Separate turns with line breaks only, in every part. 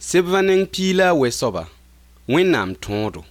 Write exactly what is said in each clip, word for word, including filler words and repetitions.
Sebvaning pila wesoba. Wẽnnaam tõodo.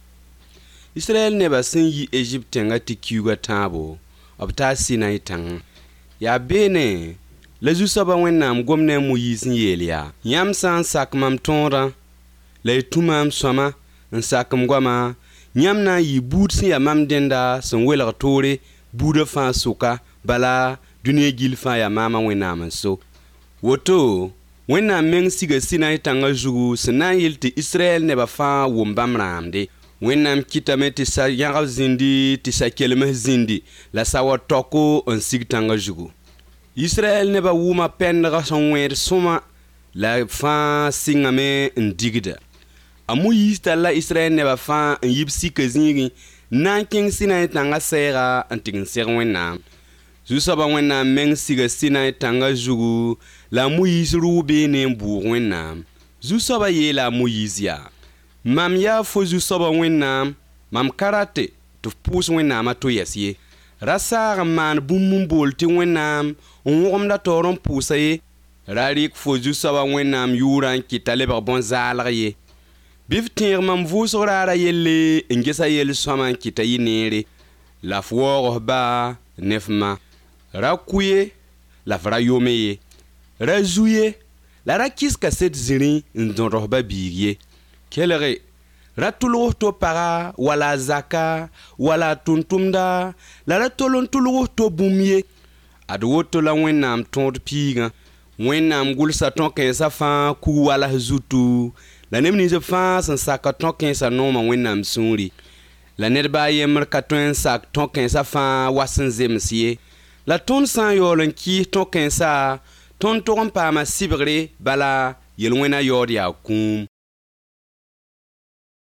Israel nebã sẽn yi Egypt tẽngã tɩ kiuugã tãabo, b taa Sinai tãngã. Yaa beene, la zu-soabã Wẽnnaam gom ne a Moyiis n yeel yaa: yãmb sã n sak mam tõodã, la y tũ maam sõama n sakem goama, yãmb na n yɩ buud sẽn ya mam dẽnda sẽn welg toore, buudã fãa sʋka, bala dũniyã gill fãa yaa maamã Wẽnnaam n so. Woto, Wẽnnaam meng siga Sinai tãngã zugu sẽn na n yel tɩ Israel nebã fãa wʋm bãmb rãamde. Wẽnnaam kɩtame tɩ sa yãgb zĩndi tɩ sa kelms zĩndi la sa wa tɔko n sig tãngã zugu. Israel nebã wʋma pɛndgã sẽn wẽed sõma la fãa sɩngame n digda. A Moyiis talla Israel nebã fãa n yib sika zĩigẽ n na n kẽng Sinai tãngã sɛɛga n tɩg n seg Wẽnnaam. Zu-soabã Wẽnnaam meng siga Sinai tãngã zugu la a Moyiis rʋʋ beene n bʋʋg Wẽnnaam. Zu-soabã yeela a Moyiis yaa: mam yaa fo zu-soabã Wẽnnaam, mam ka rate tɩ f pʋʋs Wẽnnaamã to yɛs ye. Ra saag n maan bũmb n bool tɩ Wẽnnaam n wõgemda taoor n pʋʋsa ye. Ra rɩk fo zu-soabã Wẽnnaam yʋʋrã n kɩta lebg bõn-zaalg ye. Bɩ f tẽeg mam vʋʋsg raara yelle n gesa yel-sõama n kɩta yɩ neere, la f waoogs baa ne f ma. Ra kʋ ye, la f ra yome ye. Ra zu ye, la ra kɩs kaset zĩrĩ n dõdg ba biig ye. Kelge, ra tʋlgs to paga, wala a zaka, wala a tʋmtʋmda, la ra tol n tʋlgs to bũmb ye. Ad woto la Wẽnnaam tõod piigã. Wẽnnaam gʋlsa tõ-kãensã fãa kug wals zutu, la neb nins fãa sẽn sak tõ-kãensã nooma Wẽnnaam sũuri. La nedbã a yembr ka tõe n sak tõ-kãensã fãa wa sẽn zems ye. La tõnd sã n yaool n kɩɩs tõ-kãensã, tõnd tog n paama sɩbgre, bala yel-wẽna yaood yaa kũum.